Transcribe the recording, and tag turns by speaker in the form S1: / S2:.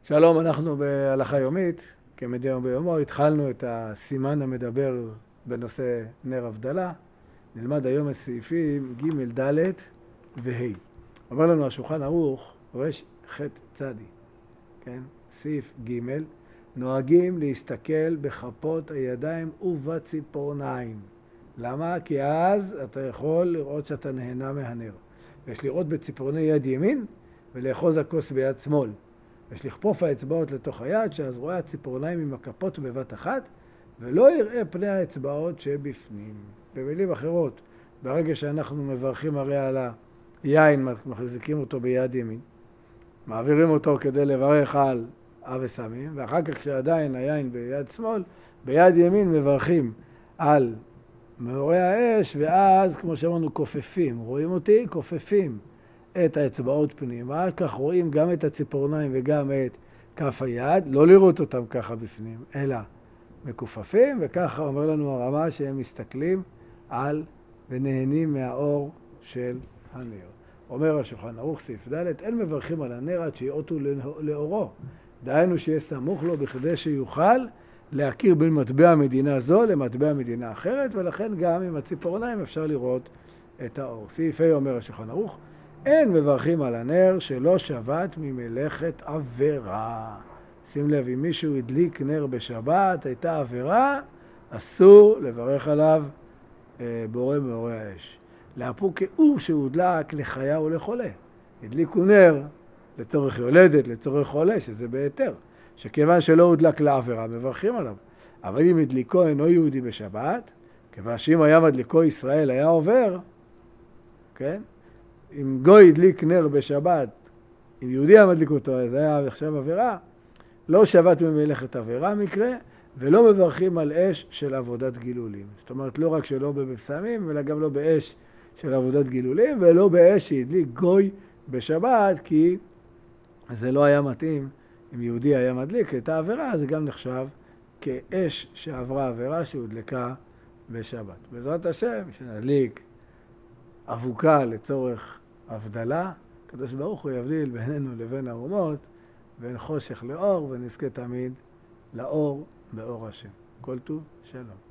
S1: שלום, אנחנו בהלכה יומית, כמדי יום ביומו, התחלנו את הסימן המדבר בנושא נר הבדלה. נלמד היום הסעיפים ג' ד' וה'. אומר לנו השולחן ערוך, רש ח' צדי, כן? סעיף ג', נוהגים להסתכל בכפות הידיים ובציפורניים. למה? כי אז אתה יכול לראות שאתה נהנה מהנר. יש לראות בציפורני יד ימין ולאחוז הכוס ביד שמאל. יש לכפוף האצבעות לתוך היד, שאז רואה הציפורניים עם הכפות בבת אחת, ולא יראה פני האצבעות שבפנים. במילים אחרות, ברגע שאנחנו מברכים הרי על היין, מחזיקים אותו ביד ימין, מעבירים אותו כדי לברך על אב וסמים, ואחר כך כשעדיין היין ביד שמאל, ביד ימין מברכים על מאורי האש, ואז, כמו שאמרנו, כופפים. רואים אותי? כופפים את האצבעות פנימה, כך רואים גם את הציפורניים וגם את כף היד, לא לראות אותם ככה בפנים, אלא מכופפים, וככה אומר לנו הרמה שהם מסתכלים על ונהנים מהאור של הנר. אומר השולחן ערוך סעיף ד', אין מברכים על הנר עד שיעוטו לאורו, דהיינו שיהיה סמוך לו בכדי שיוכל להכיר בין מטבע מדינה זו למטבע מדינה אחרת, ולכן גם עם הציפורניים אפשר לראות את האור. סעיף ה' אומר השולחן ערוך, אין מברכים על הנר שלא שבת ממלאכת עבירה. שים לב, אם מישהו הדליק נר בשבת, הייתה עבירה, אסור לברך עליו בורא מאורי האש. לאפו כאור שהודלק לחיה ולחולה. הדליקו נר לצורך יולדת, לצורך חולה, שזה בהיתר. שכיוון שלא הודלק לעבירה, מברכים עליו. אבל אם הדליקו אינו יהודי בשבת, כיוון שאם היה מדליקו ישראל היה עובר, כן? אם גוי הדליק נר בשבת, אם יהודי היה מדליק אותו, אז היה עכשיו עבירה, לא שבת ממלאכת עבירה מקרה, ולא מברכים על אש של עבודת גילולים. זאת אומרת, לא רק שלא בבשמים, אלא גם לא באש של עבודת גילולים, ולא באש שהדליק גוי בשבת, כי זה לא היה מתאים. אם יהודי היה מדליק את העבירה, זה גם נחשב כאש שעברה עבירה שהודלקה בשבת. בעזרת השם, שנדליק אבוקה לצורך הבדלה, הקדוש ברוך הוא יבדיל בינינו לבין האומות, בין חושך לאור, ונזכה תמיד לאור באור השם. כל טוב, שלום.